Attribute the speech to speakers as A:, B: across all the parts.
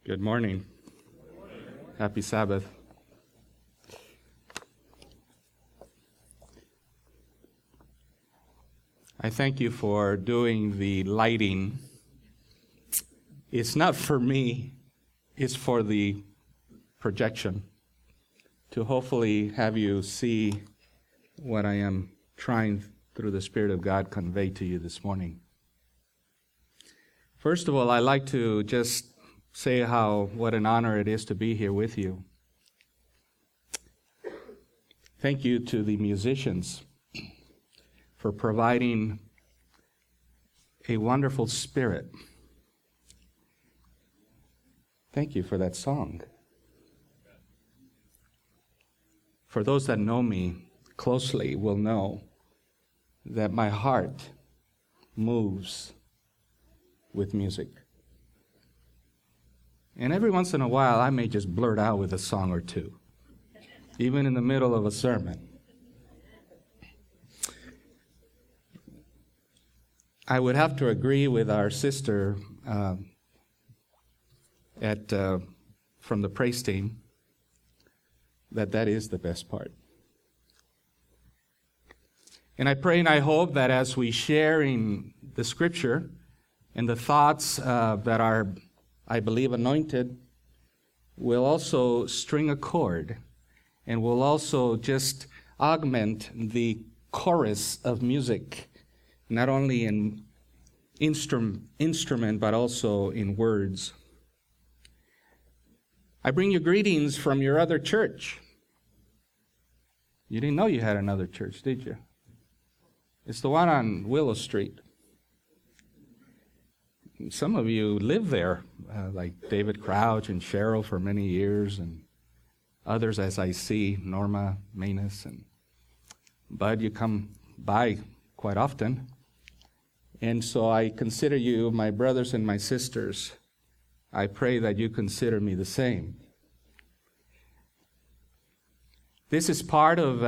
A: Good morning. Happy Sabbath. I thank you for doing the lighting. It's not for me, it's for the projection, to hopefully have you see what I am trying through the Spirit of God convey to you this morning. First of all, I'd like to just say what an honor it is to be here with you. Thank you to the musicians for providing a wonderful spirit. Thank you for that song. For those that know me closely will know that my heart moves with music. And every once in a while, I may just blurt out with a song or two, even in the middle of a sermon. I would have to agree with our sister from the praise team that is the best part. And I pray and I hope that as we share in the Scripture and the thoughts that are, I believe, anointed, will also string a chord and will also just augment the chorus of music, not only in instrument but also in words. I bring you greetings from your other church. You didn't know you had another church, did you? It's the one on Willow Street. Some of you live there, like David Crouch and Cheryl for many years, and others as I see, Norma Manus and Bud, you come by quite often. And so I consider you my brothers and my sisters. I pray that you consider me the same. This is part of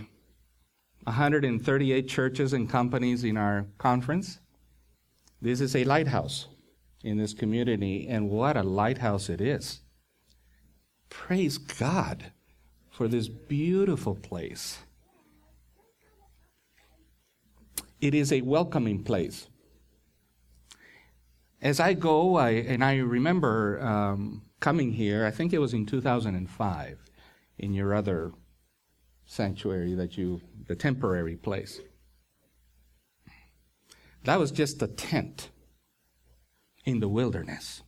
A: 138 churches and companies in our conference. This is a lighthouse in this community, and what a lighthouse it is. Praise God for this beautiful place. It is a welcoming place. As I go, I remember coming here, I think it was in 2005, in your other sanctuary the temporary place. That was just a tent in the wilderness.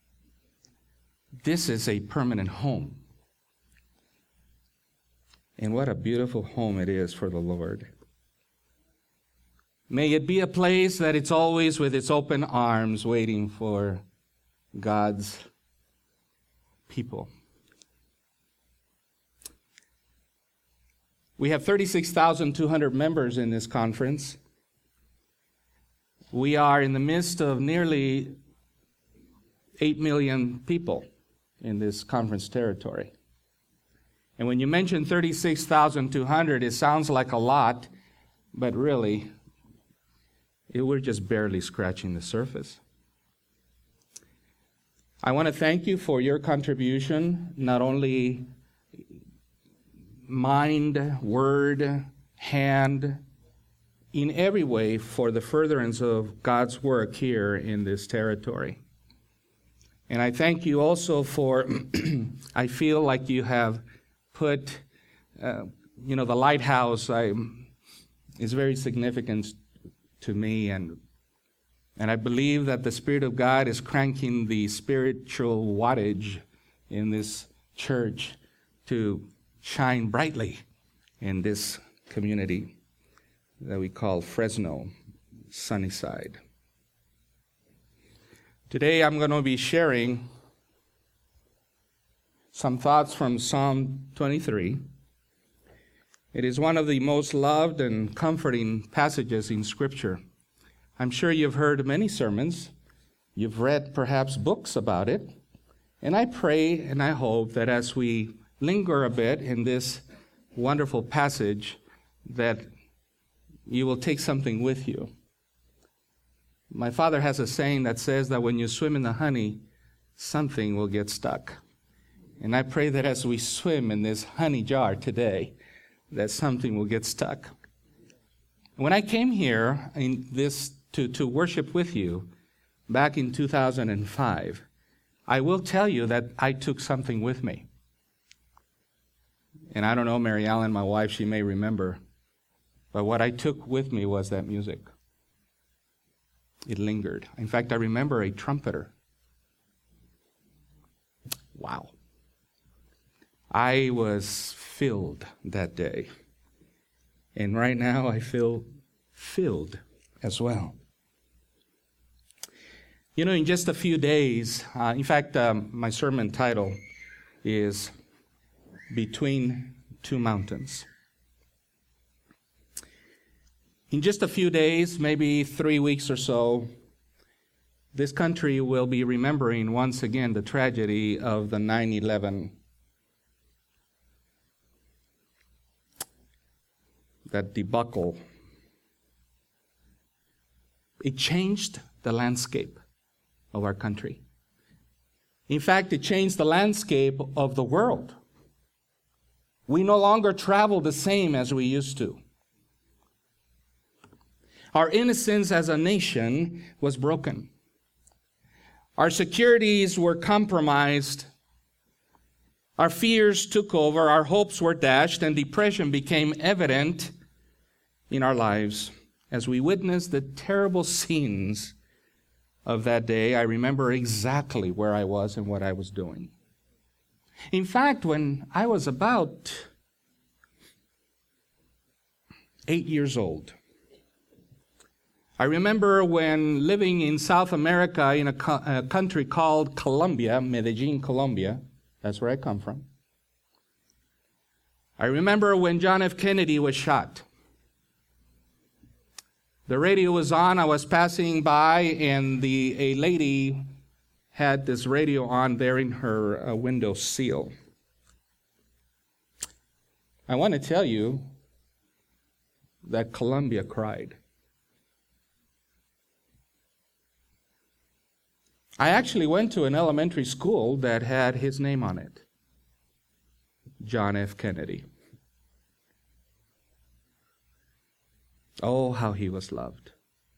A: This is a permanent home. And what a beautiful home it is for the Lord. May it be a place that it's always with its open arms waiting for God's people. We have 36,200 members in this conference. We are in the midst of nearly 8 million people in this conference territory. And when you mention 36,200, it sounds like a lot, but really, we're just barely scratching the surface. I want to thank you for your contribution, not only mind, word, hand, in every way for the furtherance of God's work here in this territory. And I thank you also for, I feel like you have put, the lighthouse is very significant to me, and I believe that the Spirit of God is cranking the spiritual wattage in this church to shine brightly in this community that we call Fresno, Sunnyside. Today I'm going to be sharing some thoughts from Psalm 23. It is one of the most loved and comforting passages in Scripture. I'm sure you've heard many sermons. You've read perhaps books about it. And I pray and I hope that as we linger a bit in this wonderful passage, that you will take something with you. My father has a saying that says that when you swim in the honey, something will get stuck. And I pray that as we swim in this honey jar today, that something will get stuck. When I came here to worship with you back in 2005, I will tell you that I took something with me. And I don't know, Mary Ellen, my wife, she may remember, but what I took with me was that music. It lingered. In fact, I remember a trumpeter. Wow. I was filled that day. And right now I feel filled as well. You know, in just a few days, in fact, my sermon title is Between Two Mountains. In just a few days, maybe 3 weeks or so, this country will be remembering once again the tragedy of the 9/11. That debacle. It changed the landscape of our country. In fact, it changed the landscape of the world. We no longer travel the same as we used to. Our innocence as a nation was broken. Our securities were compromised. Our fears took over, our hopes were dashed, and depression became evident in our lives. As we witnessed the terrible scenes of that day, I remember exactly where I was and what I was doing. In fact, when I was about 8 years old, I remember when living in South America in a country called Colombia, Medellin, Colombia. That's where I come from. I remember when John F. Kennedy was shot. The radio was on, I was passing by, and a lady had this radio on there in her window sill. I want to tell you that Colombia cried. I actually went to an elementary school that had his name on it, John F. Kennedy. Oh, how he was loved.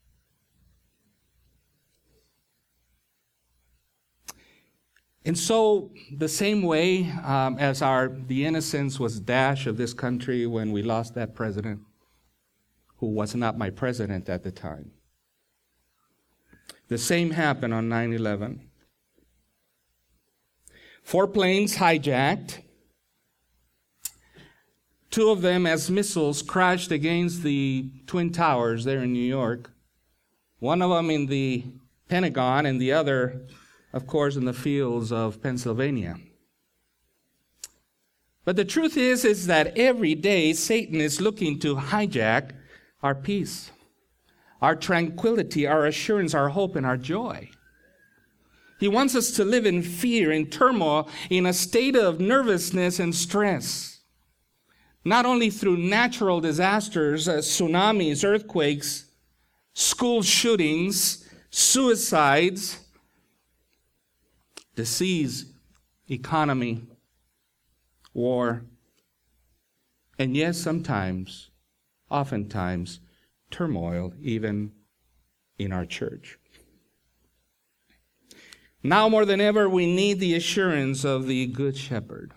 A: And so, the same way as the innocence was dashed of this country when we lost that president, who was not my president at the time, the same happened on 9/11. 4 planes hijacked. 2 of them, as missiles, crashed against the Twin Towers there in New York. One of them in the Pentagon, and the other, of course, in the fields of Pennsylvania. But the truth is that every day Satan is looking to hijack our peace, our tranquility, our assurance, our hope, and our joy. He wants us to live in fear, in turmoil, in a state of nervousness and stress. Not only through natural disasters, tsunamis, earthquakes, school shootings, suicides, disease, economy, war, and yes, sometimes, oftentimes, turmoil, even in our church. Now more than ever, we need the assurance of the Good Shepherd.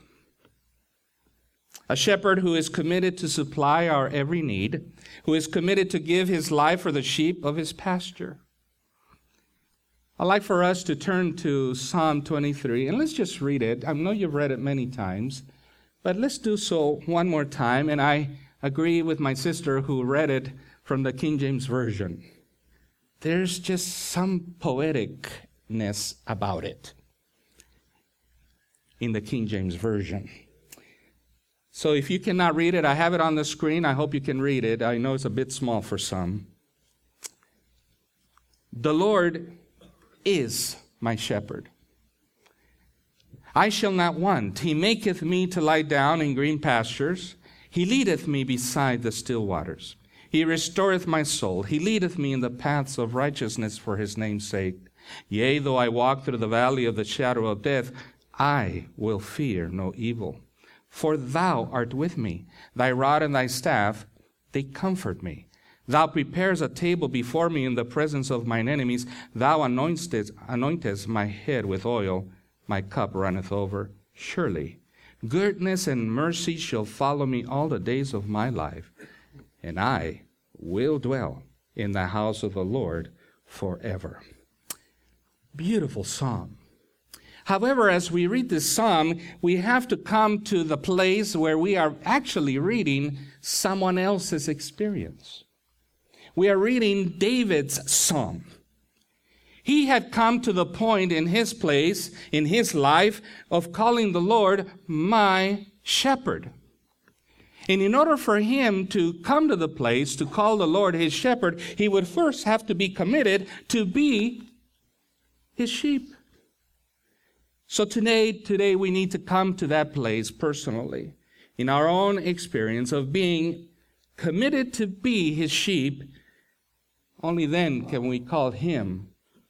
A: A shepherd who is committed to supply our every need, who is committed to give his life for the sheep of his pasture. I'd like for us to turn to Psalm 23, and let's just read it. I know you've read it many times, but let's do so one more time, and I agree with my sister who read it from the King James Version. There's just some poeticness about it in the King James Version. So if you cannot read it, I have it on the screen. I hope you can read it. I know it's a bit small for some. The Lord is my shepherd. I shall not want. He maketh me to lie down in green pastures. He leadeth me beside the still waters. He restoreth my soul. He leadeth me in the paths of righteousness for his name's sake. Yea, though I walk through the valley of the shadow of death, I will fear no evil. For thou art with me. Thy rod and thy staff, they comfort me. Thou preparest a table before me in the presence of mine enemies. Thou anointest my head with oil. My cup runneth over. Surely goodness and mercy shall follow me all the days of my life, and I will dwell in the house of the Lord forever. Beautiful psalm. However, as we read this psalm, we have to come to the place where we are actually reading someone else's experience. We are reading David's psalm. He had come to the point in his place, in his life, of calling the Lord my shepherd. And in order for him to come to the place to call the Lord his shepherd, he would first have to be committed to be his sheep. So today we need to come to that place personally, in our own experience of being committed to be his sheep. Only then can we call him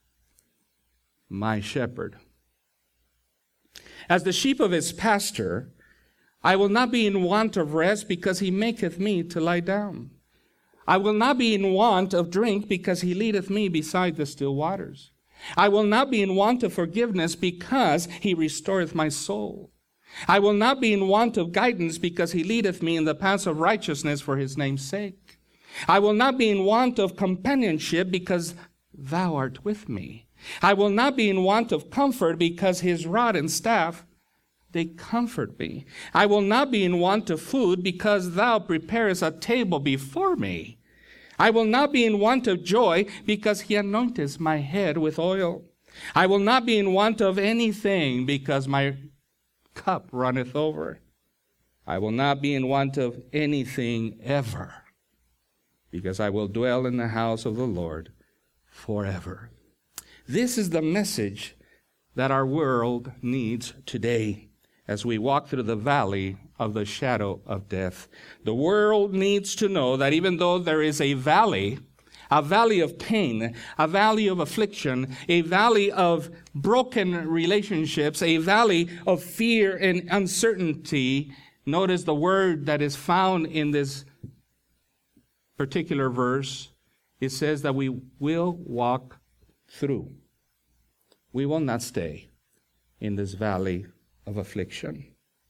A: my shepherd. As the sheep of his pasture, I will not be in want of rest, because he maketh me to lie down. I will not be in want of drink, because he leadeth me beside the still waters. I will not be in want of forgiveness, because he restoreth my soul. I will not be in want of guidance, because he leadeth me in the paths of righteousness for his name's sake. I will not be in want of companionship, because thou art with me. I will not be in want of comfort, because his rod and staff, they comfort me. I will not be in want of food, because thou preparest a table before me. I will not be in want of joy, because he anointeth my head with oil. I will not be in want of anything, because my cup runneth over. I will not be in want of anything ever, because I will dwell in the house of the Lord forever. This is the message that our world needs today as we walk through the valley of the shadow of death. The world needs to know that even though there is a valley of pain, a valley of affliction, a valley of broken relationships, a valley of fear and uncertainty, notice the word that is found in this particular verse. It says that we will walk through. We will not stay in this valley of affliction.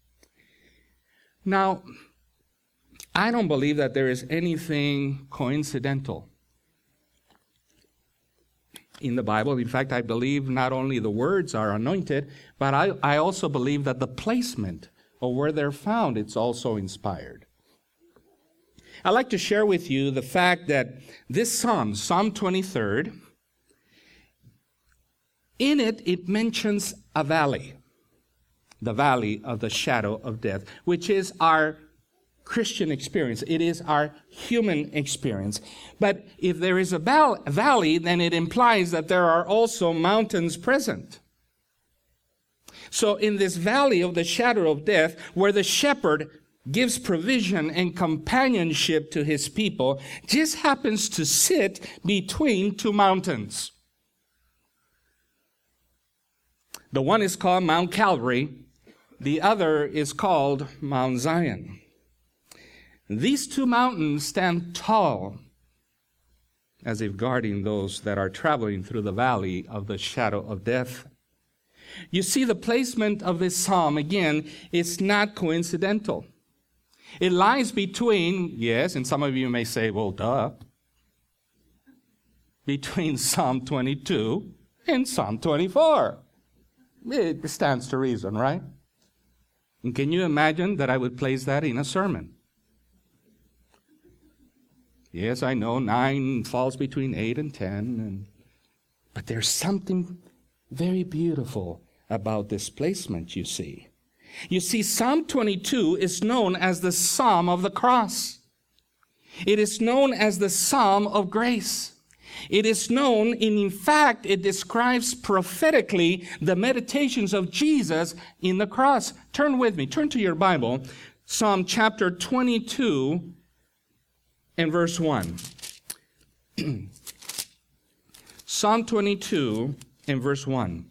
A: Now, I don't believe that there is anything coincidental in the Bible. In fact, I believe not only the words are anointed, but I also believe that the placement of where they're found, it's also inspired. I'd like to share with you the fact that this Psalm 23, in it mentions a valley, the valley of the shadow of death, which is our Christian experience. It is our human experience. But if there is a valley, then it implies that there are also mountains present. So in this valley of the shadow of death, where the shepherd gives provision and companionship to his people, just happens to sit between two mountains. The one is called Mount Calvary. The other is called Mount Zion. These two mountains stand tall, as if guarding those that are traveling through the valley of the shadow of death. You see, the placement of this psalm, again, is not coincidental. It lies between, yes, and some of you may say, well, duh, between Psalm 22 and Psalm 24. It stands to reason, right? And can you imagine that I would place that in a sermon? Yes, I know 9 falls between 8 and 10, but there's something very beautiful about this placement, you see. You see, Psalm 22 is known as the Psalm of the Cross. It is known as the Psalm of Grace. It is known, in fact, it describes prophetically the meditations of Jesus in the cross. Turn with me, turn to your Bible, Psalm chapter 22 and verse 1. Psalm 22 in verse 1.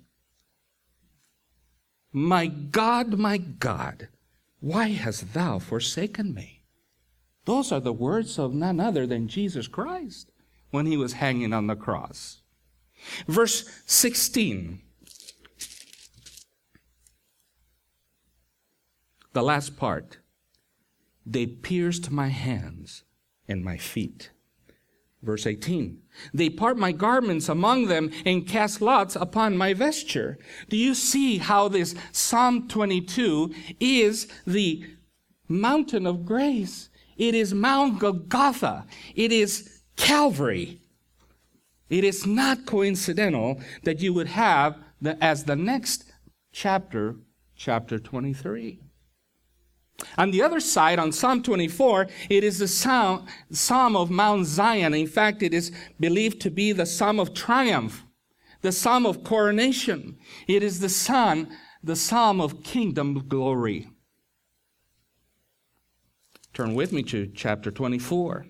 A: My God, why hast thou forsaken me? Those are the words of none other than Jesus Christ when he was hanging on the cross. Verse 16. The last part. They pierced my hands and my feet. Verse 18. They part my garments among them and cast lots upon my vesture. Do you see how this Psalm 22 is the mountain of grace? It is Mount Golgotha. It is Calvary. It is not coincidental that you would have as the next chapter, chapter 23. On the other side, on Psalm 24, it is the Psalm of Mount Zion. In fact, it is believed to be the Psalm of triumph, the Psalm of coronation. It is the Psalm of kingdom glory. Turn with me to chapter 24.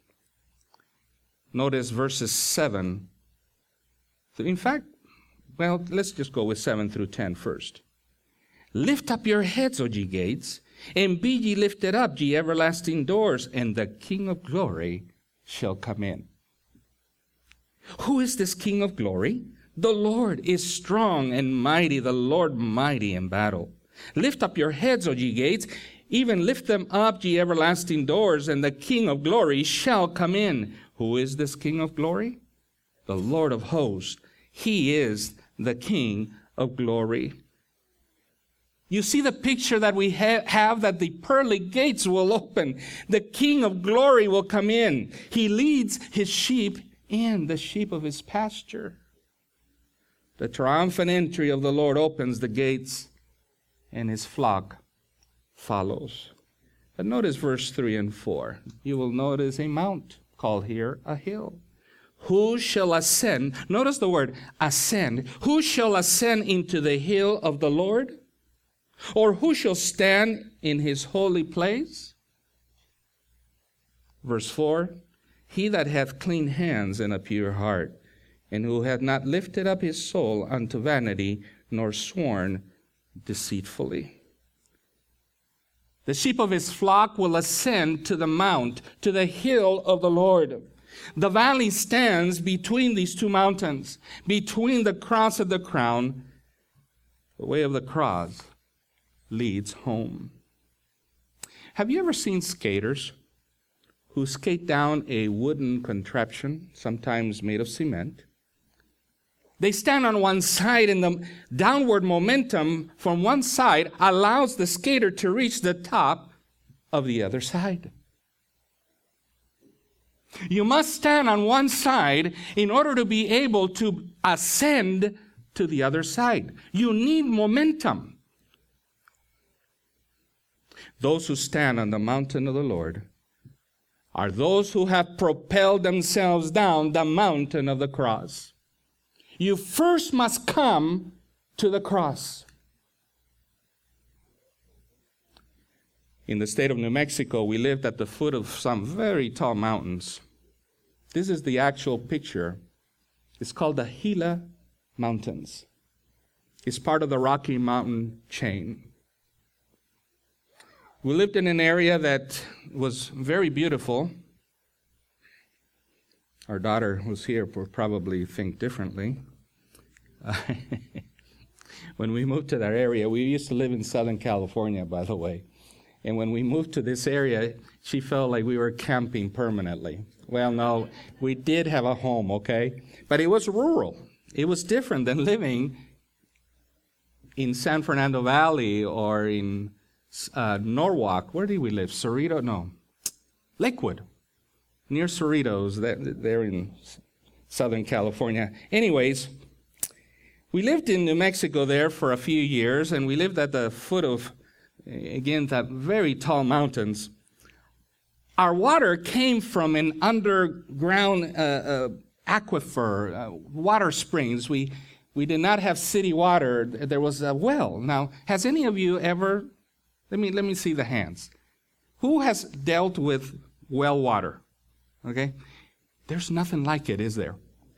A: Notice verses 7. In fact, well, let's just go with 7 through 10 first. Lift up your heads, O ye gates, and be ye lifted up, ye everlasting doors, and the King of glory shall come in. Who is this King of glory? The Lord is strong and mighty, the Lord mighty in battle. Lift up your heads, O ye gates, even lift them up, ye everlasting doors, and the King of glory shall come in. Who is this King of glory? The Lord of hosts. He is the King of glory. You see the picture that we have that the pearly gates will open. The King of glory will come in. He leads his sheep in, the sheep of his pasture. The triumphant entry of the Lord opens the gates, and his flock follows. But notice verse 3 and 4. You will notice a mount called here a hill. Who shall ascend? Notice the word ascend. Who shall ascend into the hill of the Lord? Or who shall stand in his holy place? Verse 4, he that hath clean hands and a pure heart, and who hath not lifted up his soul unto vanity, nor sworn deceitfully. The sheep of his flock will ascend to the mount, to the hill of the Lord. The valley stands between these two mountains, between the cross and the crown. The way of the cross leads home. Have you ever seen skaters who skate down a wooden contraption, sometimes made of cement? They stand on one side, and the downward momentum from one side allows the skater to reach the top of the other side. You must stand on one side in order to be able to ascend to the other side. You need momentum. Those who stand on the mountain of the Lord are those who have propelled themselves down the mountain of the cross. You first must come to the cross. In the state of New Mexico, we lived at the foot of some very tall mountains. This is the actual picture. It's called the Gila Mountains. It's part of the Rocky Mountain chain. We lived in an area that was very beautiful. Our daughter who's here will probably think differently. When we moved to that area, we used to live in Southern California, by the way. And when we moved to this area, she felt like we were camping permanently. Well, no, we did have a home, okay? But it was rural. It was different than living in San Fernando Valley or in Norwalk. Where did we live? Cerrito? No. Lakewood. Near Cerritos. They're in Southern California. Anyways, we lived in New Mexico there for a few years, and we lived at the foot of, again, that very tall mountains. Our water came from an underground aquifer, water springs. We did not have city water. There was a well. Now, has any of you ever, let me see the hands. Who has dealt with well water? Okay? There's nothing like it, is there?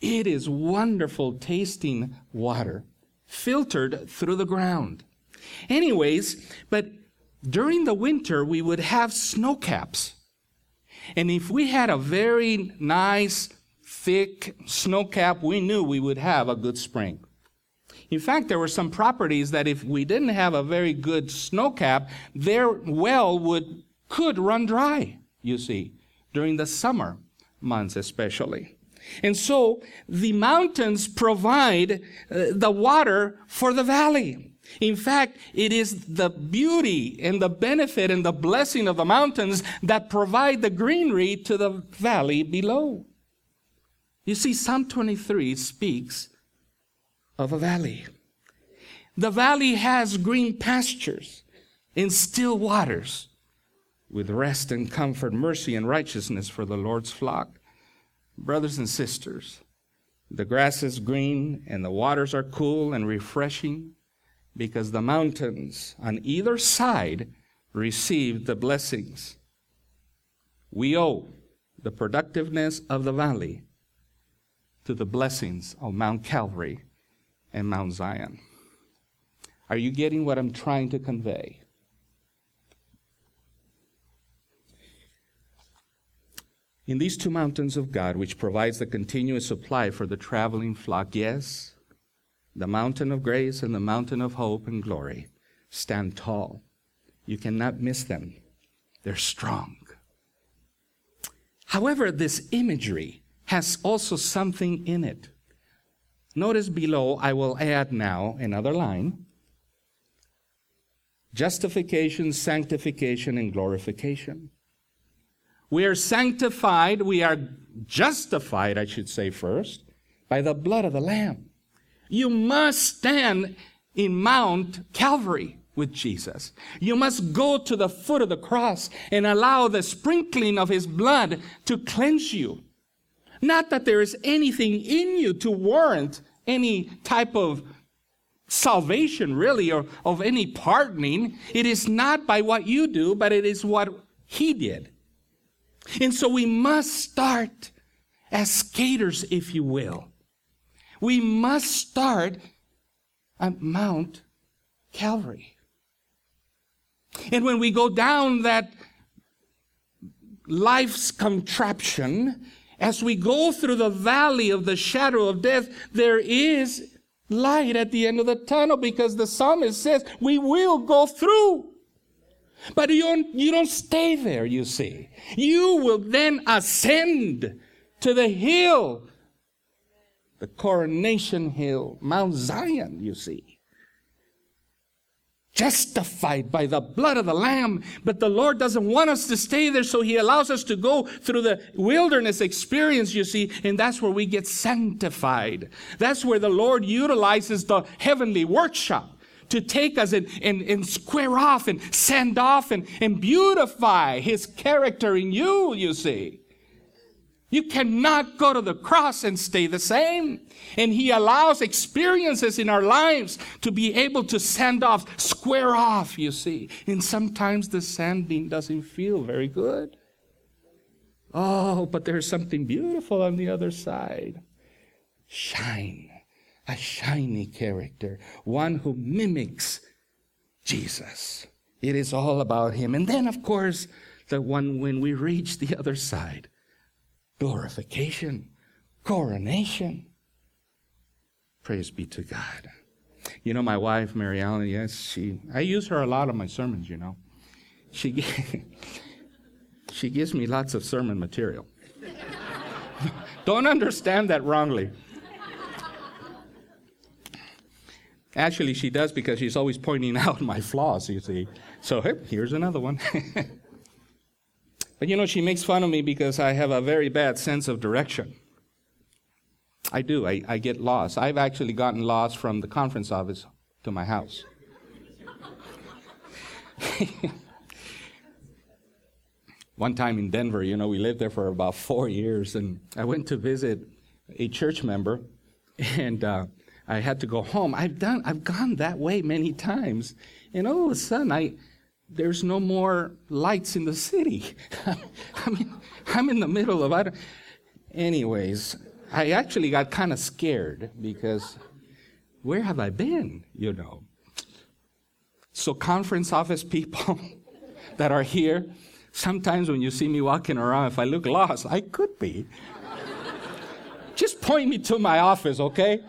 A: It is wonderful tasting water, filtered through the ground. Anyways, but during the winter, we would have snow caps. And if we had a very nice, thick snow cap, we knew we would have a good spring. In fact, there were some properties that if we didn't have a very good snow cap, their well could run dry, you see, during the summer months especially. And so the mountains provide the water for the valley. In fact, it is the beauty and the benefit and the blessing of the mountains that provide the greenery to the valley below. You see, Psalm 23 speaks of a valley. The valley has green pastures and still waters, with rest and comfort, mercy and righteousness for the Lord's flock. Brothers and sisters, the grass is green and the waters are cool and refreshing because the mountains on either side receive the blessings. We owe the productiveness of the valley to the blessings of Mount Calvary and Mount Zion. Are you getting what I'm trying to convey? In these two mountains of God, which provides the continuous supply for the traveling flock, yes, the mountain of grace and the mountain of hope and glory stand tall. You cannot miss them. They're strong. However, this imagery has also something in it. Notice below, I will add now another line. Justification, sanctification, and glorification. We are sanctified, we are justified, I should say first, by the blood of the Lamb. You must stand in Mount Calvary with Jesus. You must go to the foot of the cross and allow the sprinkling of His blood to cleanse you. Not that there is anything in you to warrant any type of salvation, really, or of any pardoning. It is not by what you do, but it is what He did. And so we must start as skaters, if you will. We must start at Mount Calvary. And when we go down that life's contraption, as we go through the valley of the shadow of death, there is light at the end of the tunnel, because the psalmist says we will go through. But you don't stay there, you see. You will then ascend to the hill, the coronation hill, Mount Zion, you see. Justified by the blood of the Lamb. But the Lord doesn't want us to stay there, so He allows us to go through the wilderness experience, you see, and that's where we get sanctified. That's where the Lord utilizes the heavenly workshop to take us and square off and sand off and beautify His character in you, you see. You cannot go to the cross and stay the same. And He allows experiences in our lives to be able to sand off, square off, you see. And sometimes the sanding doesn't feel very good. Oh, but there's something beautiful on the other side. Shine. A shiny character, one who mimics Jesus. It is all about Him. And then, of course, the one when we reach the other side, glorification, coronation. Praise be to God. You know, my wife, Mary Ellen, yes, I use her a lot on my sermons, you know. She gives me lots of sermon material. Don't understand that wrongly. Actually, she does, because she's always pointing out my flaws, you see. So, hey, here's another one. But you know, she makes fun of me because I have a very bad sense of direction. I do. I get lost. I've actually gotten lost from the conference office to my house. One time in Denver, you know, we lived there for about 4 years, and I went to visit a church member, and I had to go home. I've gone that way many times, and all of a sudden, there's no more lights in the city. I'm in the middle of anyways. I actually got kind of scared because where have I been, So conference office people that are here, sometimes when you see me walking around, if I look lost, I could be. Just point me to my office, okay?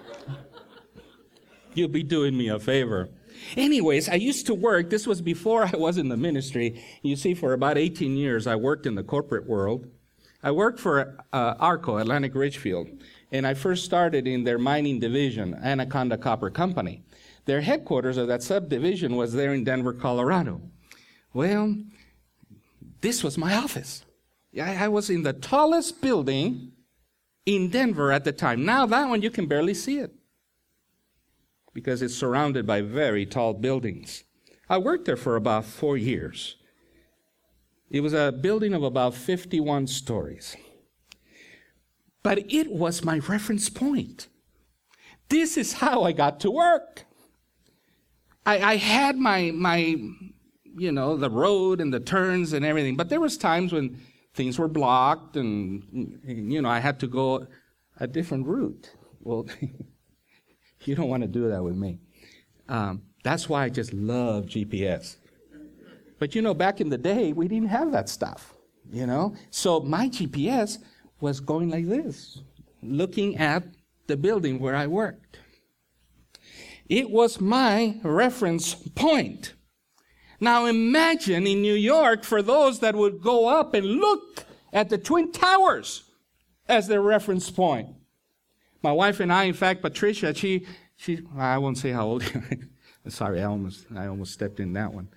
A: You'll be doing me a favor. Anyways, I used to work, this was before I was in the ministry. You see, for about 18 years, I worked in the corporate world. I worked for ARCO, Atlantic Richfield, and I first started in their mining division, Anaconda Copper Company. Their headquarters of that subdivision was there in Denver, Colorado. Well, this was my office. I was in the tallest building in Denver at the time. Now that one, you can barely see it because it's surrounded by very tall buildings. I worked there for about 4 years. It was a building of about 51 stories. But it was my reference point. This is how I got to work. I had my the road and the turns and everything, but there was times when things were blocked and I had to go a different route. Well, you don't want to do that with me. That's why I just love GPS. But back in the day, we didn't have that stuff, So my GPS was going like this, looking at the building where I worked. It was my reference point. Now imagine in New York, for those that would go up and look at the Twin Towers as their reference point. My wife and I, in fact, Patricia, she I won't say how old. Sorry, I almost stepped in that one.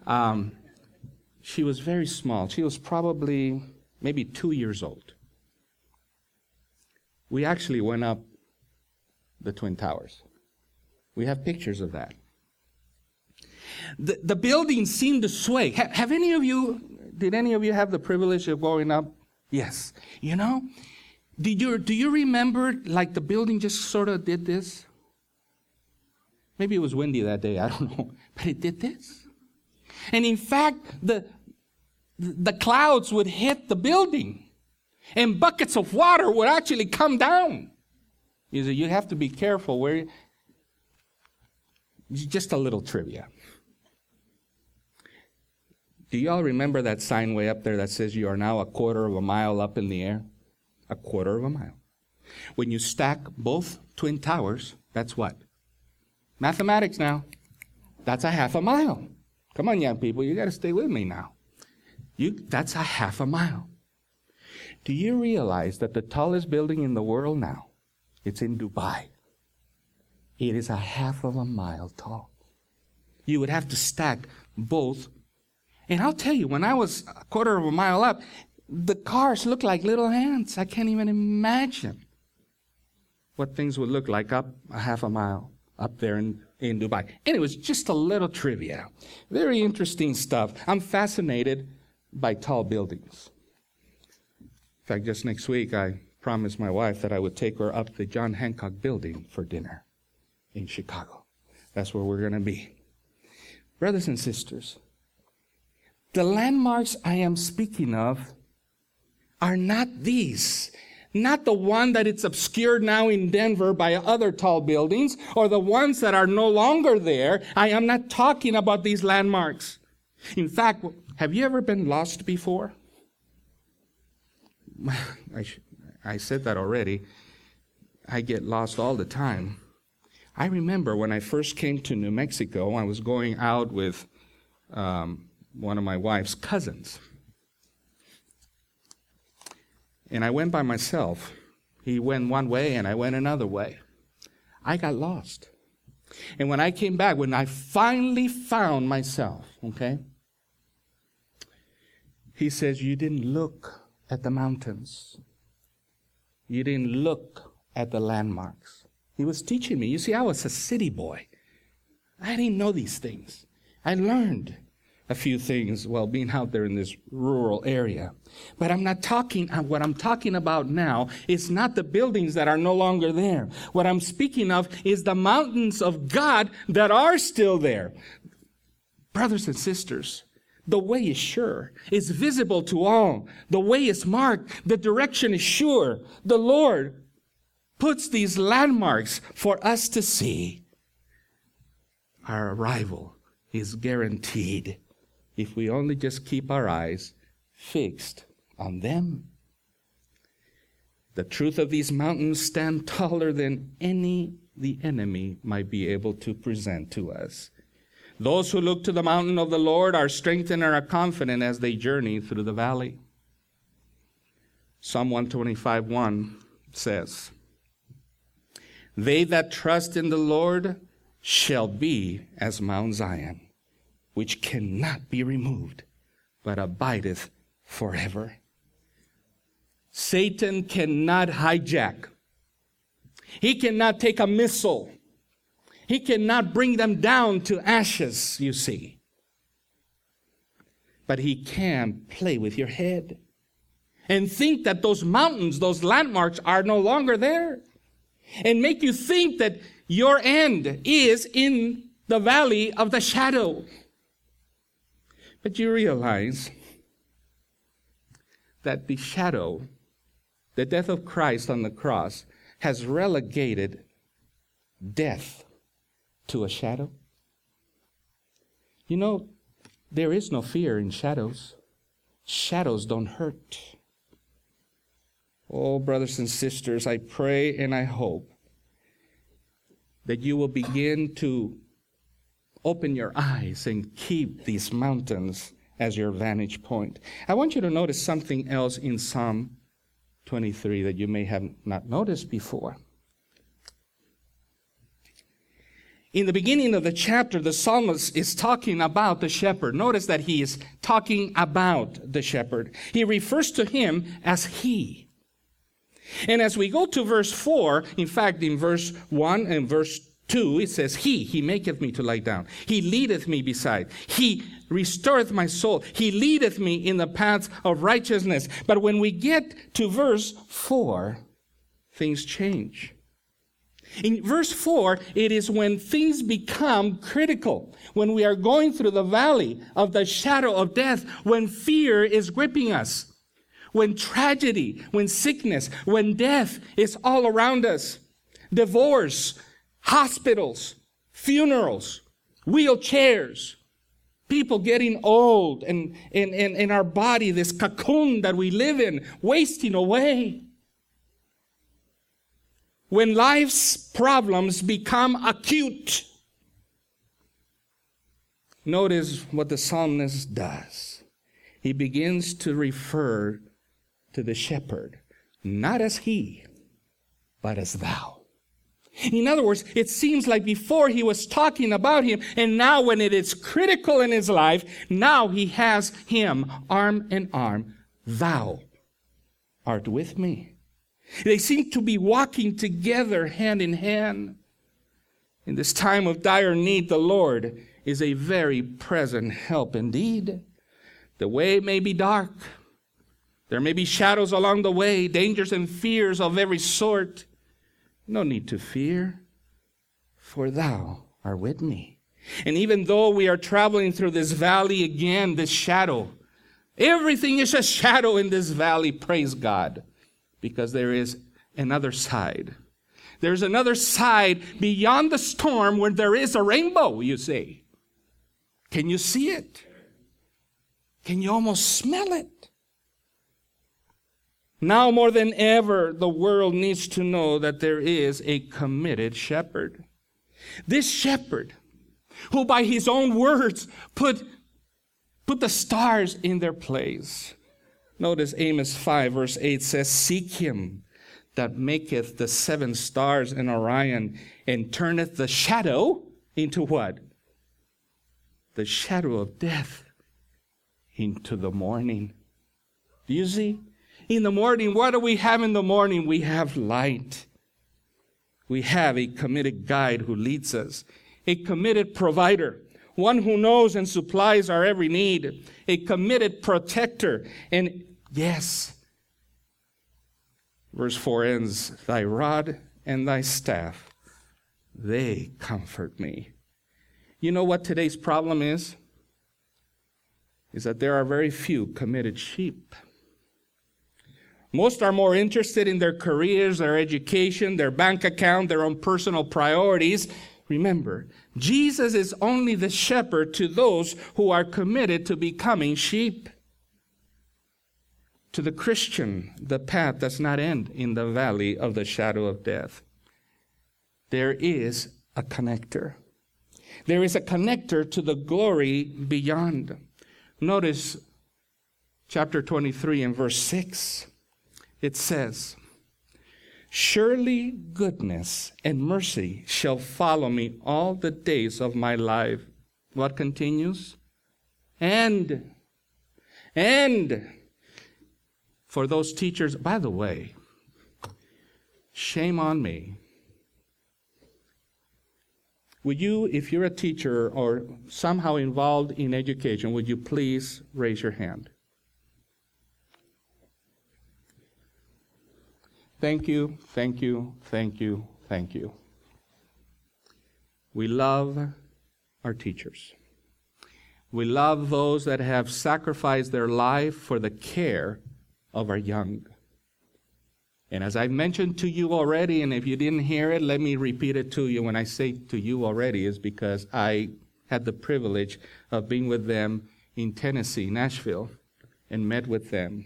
A: She was very small. She was probably maybe 2 years old. We actually went up the Twin Towers. We have pictures of that. The building seemed to sway. Did any of you have the privilege of going up? Yes. Do you remember like the building just sort of did this? Maybe it was windy that day, I don't know. But it did this. And in fact, the clouds would hit the building. And buckets of water would actually come down. You have to be careful where. Just a little trivia. Do y'all remember that sign way up there that says you are now 1/4 mile up in the air? 1/4 mile. When you stack both Twin Towers, that's what? Mathematics now. That's 1/2 mile. Come on, young people, you got to stay with me now. That's 1/2 mile. Do you realize that the tallest building in the world now, it's in Dubai? It is 1/2 mile tall. You would have to stack both. And I'll tell you, when I was 1/4 mile up, the cars looked like little ants. I can't even imagine what things would look like up 1/2 mile up there in Dubai. Anyways, just a little trivia. Very interesting stuff. I'm fascinated by tall buildings. In fact, just next week, I promised my wife that I would take her up the John Hancock Building for dinner in Chicago. That's where we're going to be. Brothers and sisters, the landmarks I am speaking of are not these. Not the one that it's obscured now in Denver by other tall buildings, or the ones that are no longer there. I am not talking about these landmarks. In fact, have you ever been lost before? I said that already. I get lost all the time. I remember when I first came to New Mexico, I was going out with one of my wife's cousins. And I went by myself. He went one way and I went another way. I got lost. And when I came back, when I finally found myself, okay, he says, you didn't look at the mountains. You didn't look at the landmarks. He was teaching me. You see, I was a city boy. I didn't know these things. I learned a few things while being out there in this rural area. But what I'm talking about now is not the buildings that are no longer there. What I'm speaking of is the mountains of God that are still there. Brothers and sisters, The way is sure. It's visible to all. The way is marked. The direction is sure. The Lord puts these landmarks for us to see. Our arrival is guaranteed if we only just keep our eyes fixed on them. The truth of these mountains stand taller than any the enemy might be able to present to us. Those who look to the mountain of the Lord are strengthened and are confident as they journey through the valley. Psalm 125:1 says, "They that trust in the Lord shall be as Mount Zion, which cannot be removed, but abideth forever." Satan cannot hijack. He cannot take a missile. He cannot bring them down to ashes, you see. But he can play with your head and think that those mountains, those landmarks are no longer there, and make you think that your end is in the valley of the shadow. But you realize that the shadow, the death of Christ on the cross, has relegated death to a shadow. You know, there is no fear in shadows. Shadows don't hurt. Oh, brothers and sisters, I pray and I hope that you will begin to open your eyes and keep these mountains as your vantage point. I want you to notice something else in Psalm 23 that you may have not noticed before. In the beginning of the chapter, the psalmist is talking about the shepherd. Notice that he is talking about the shepherd. He refers to him as he. And as we go to verse 4, in fact, in verse 1 and verse 2, it says, He maketh me to lie down. He leadeth me beside. He restoreth my soul. He leadeth me in the paths of righteousness. But when we get to verse 4, things change. In verse 4, it is when things become critical, when we are going through the valley of the shadow of death, when fear is gripping us, when tragedy, when sickness, when death is all around us, divorce, hospitals, funerals, wheelchairs, people getting old, and in our body, this cocoon that we live in, wasting away. When life's problems become acute, notice what the psalmist does. He begins to refer to the shepherd, not as he, but as thou. In other words, it seems like before he was talking about him, and now when it is critical in his life, now he has him arm in arm. Thou art with me. They seem to be walking together hand in hand. In this time of dire need, the Lord is a very present help indeed. The way may be dark. There may be shadows along the way, dangers and fears of every sort. No need to fear, for thou art with me. And even though we are traveling through this valley again, this shadow, everything is a shadow in this valley, praise God. Because there is another side. There's another side beyond the storm where there is a rainbow, you see. Can you see it? Can you almost smell it? Now more than ever, the world needs to know that there is a committed shepherd. This shepherd, who by his own words put the stars in their place. Notice Amos 5 verse 8 says, Seek him that maketh the 7 stars in Orion and turneth the shadow into what? The shadow of death into the morning. Do you see? In the morning, what do we have in the morning? We have light. We have a committed guide who leads us, a committed provider, one who knows and supplies our every need, a committed protector, and yes, verse 4 ends, thy rod and thy staff, they comfort me. You know what today's problem is? is that there are very few committed sheep. Most are more interested in their careers, their education, their bank account, their own personal priorities. Remember, Jesus is only the shepherd to those who are committed to becoming sheep. To the Christian, the path does not end in the valley of the shadow of death. There is a connector. There is a connector to the glory beyond. Notice chapter 23 and verse 6. It says, "Surely goodness and mercy shall follow me all the days of my life." What continues? And for those teachers, by the way, shame on me. Would you, if you're a teacher or somehow involved in education, would you please raise your hand? Thank you, thank you, thank you, thank you. We love our teachers. We love those that have sacrificed their life for the care of our young. And as I mentioned to you already, and if you didn't hear it, let me repeat it to you. When I say to you already, is because I had the privilege of being with them in Tennessee, Nashville, and met with them.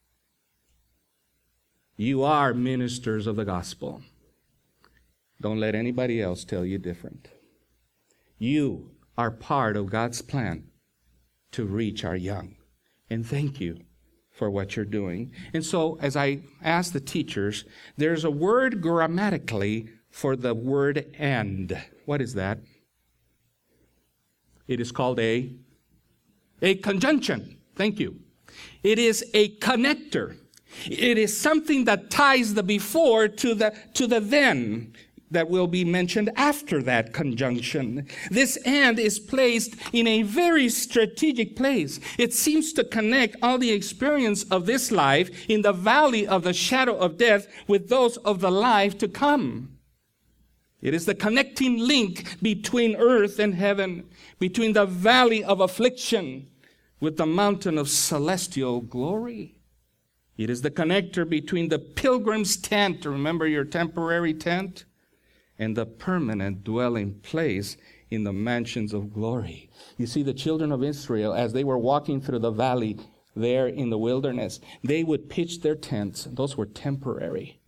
A: You are ministers of the gospel. Don't let anybody else tell you different. You are part of God's plan to reach our young. And thank you for what you're doing. And so, as I ask the teachers, there's a word grammatically for the word "and." What is that? It is called a conjunction. Thank you. It is a connector. It is something that ties the before to the then that will be mentioned after that conjunction. This "and" is placed in a very strategic place. It seems to connect all the experience of this life in the valley of the shadow of death with those of the life to come. It is the connecting link between earth and heaven, between the valley of affliction with the mountain of celestial glory. It is the connector between the pilgrim's tent, remember your temporary tent, and the permanent dwelling place in the mansions of glory. You see, the children of Israel, as they were walking through the valley there in the wilderness, they would pitch their tents. Those were temporary.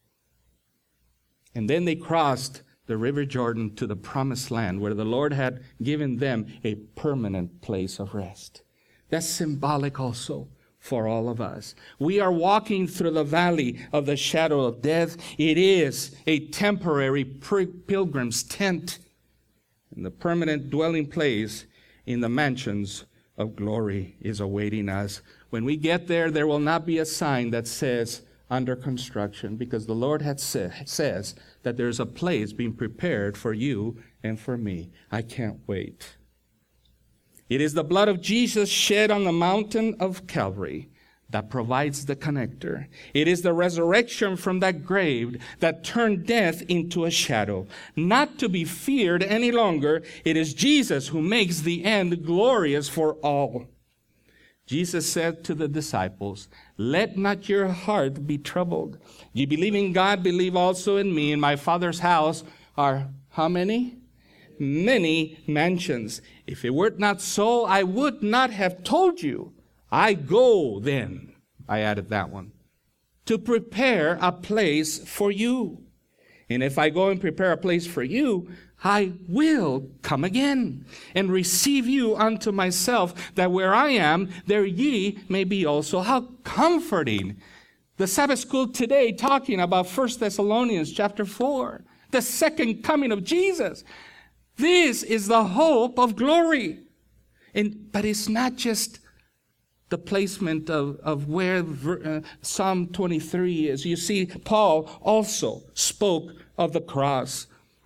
A: And then they crossed the river Jordan to the promised land where the Lord had given them a permanent place of rest. That's symbolic also for all of us. We are walking through the valley of the shadow of death. It is a temporary pilgrim's tent, and the permanent dwelling place in the mansions of glory is awaiting us. When we get there, there will not be a sign that says under construction, because the Lord says that there's a place being prepared for you and for me. I can't wait. It is the blood of Jesus shed on the mountain of Calvary that provides the connector. It is the resurrection from that grave that turned death into a shadow, not to be feared any longer. It is Jesus who makes the end glorious for all. Jesus said to the disciples, "Let not your heart be troubled. You believe in God, believe also in me. In my Father's house are how many? Many mansions. If it were not so, I would not have told you. I go then," I added that one, "to prepare a place for you. And if I go and prepare a place for you, I will come again and receive you unto myself, that where I am, there ye may be also." How comforting. The Sabbath school today talking about 1 Thessalonians chapter 4, the second coming of Jesus. This is the hope of glory. But it's not just the placement of where Psalm 23 is. You see, Paul also spoke of the cross.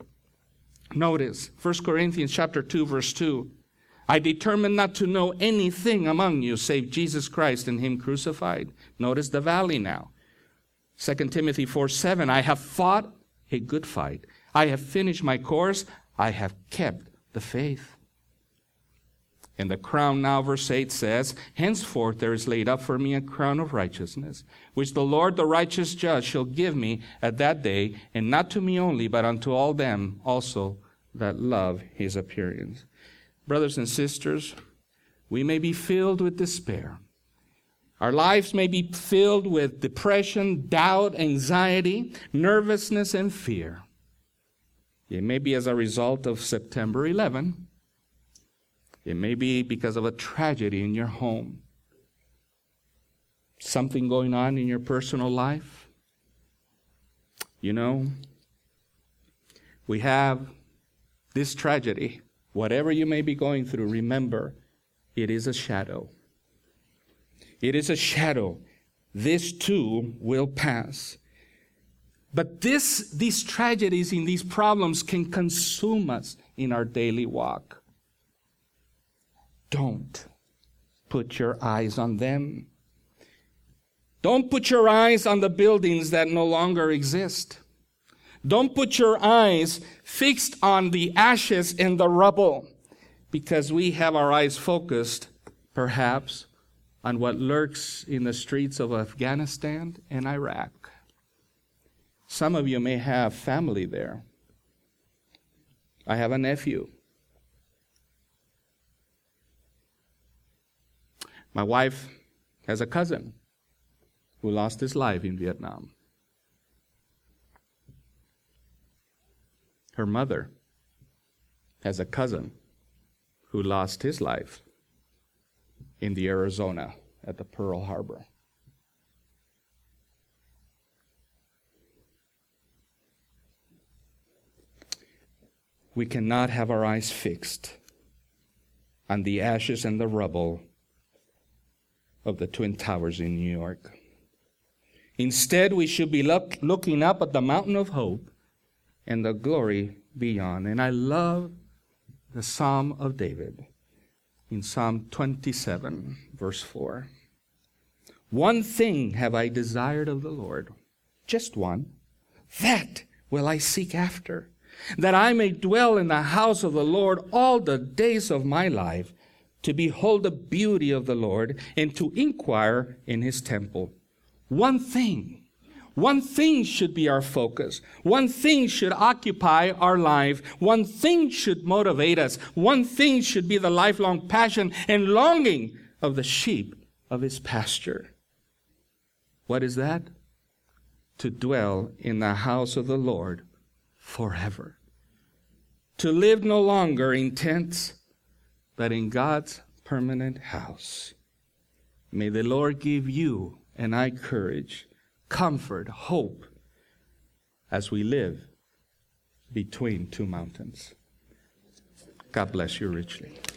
A: Notice 1 Corinthians chapter 2, verse 2. "I determined not to know anything among you save Jesus Christ and him crucified." Notice the valley now. 2 Timothy 4:7. "I have fought a good fight. I have finished my course. I have kept the faith." And the crown now, verse 8 says, henceforth there is laid up for me a crown of righteousness, which the Lord, the righteous judge, shall give me at that day, and not to me only, but unto all them also that love his appearance. Brothers and sisters, we may be filled with despair. Our lives may be filled with depression, doubt, anxiety, nervousness, and fear. It may be as a result of September 11. It may be because of a tragedy in your home. Something going on in your personal life. You know, we have this tragedy. Whatever you may be going through, remember, it is a shadow. It is a shadow. This too will pass. But these tragedies and these problems can consume us in our daily walk. Don't put your eyes on them. Don't put your eyes on the buildings that no longer exist. Don't put your eyes fixed on the ashes and the rubble, because we have our eyes focused, perhaps, on what lurks in the streets of Afghanistan and Iraq. Some of you may have family there. I have a nephew. My wife has a cousin who lost his life in Vietnam. Her mother has a cousin who lost his life in the Arizona at the Pearl Harbor. We cannot have our eyes fixed on the ashes and the rubble of the Twin Towers in New York. Instead, we should be looking up at the mountain of hope and the glory beyond. And I love the Psalm of David in Psalm 27, verse 4. One thing have I desired of the Lord, just one, that will I seek after, that I may dwell in the house of the Lord all the days of my life, to behold the beauty of the Lord and to inquire in his temple. One thing should be our focus. One thing should occupy our life. One thing should motivate us. One thing should be the lifelong passion and longing of the sheep of his pasture. What is that? To dwell in the house of the Lord forever. To live no longer in tents, but in God's permanent house. May the Lord give you and I courage, comfort, hope, as we live between two mountains. God bless you richly.